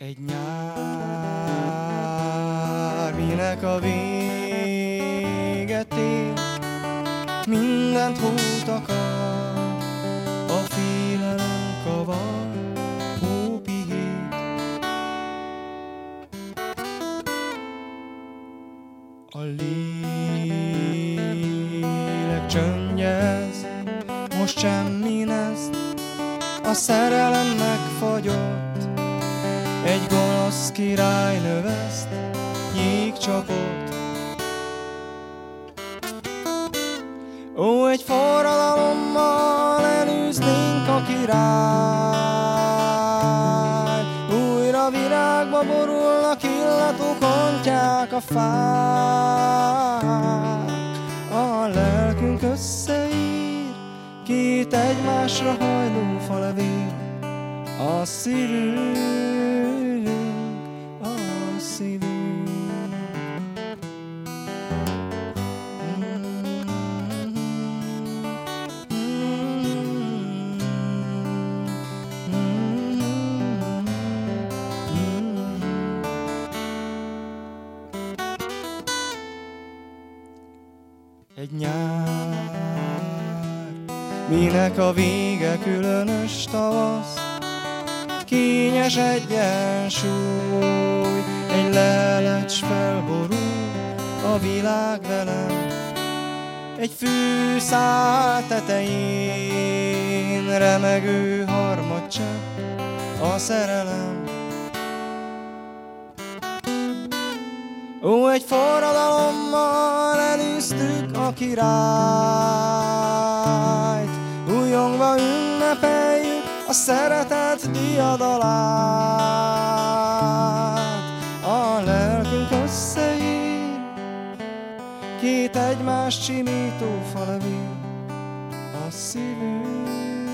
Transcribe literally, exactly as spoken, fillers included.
Egy nyár, minek a véget ér, mindent hót akar, a félelem kavar, hópihét. A lélek csöngyez, most semmi lesz, a szerelem megfagyott. Egy gonosz király növeszt, jégcsapot. Ó, egy forradalommal elűznénk a király, újra virágba borulnak, illatok ontják a fák. A lelkünk összeír, két egymásra hajló falevél, a szívünk, a szívünk. Egy nyár, minek a vége különös tavasz, kényes egyensúly, egy lelecs felborul a világ velem. Egy fűszál tetején remegő harmadcsepp a szerelem. Ó, egy forradalommal elűztük a királyt, újongva ünnepeljük a szeretet diadalát. A lelkünk összeír, két egymást simító falevél, a szívünk.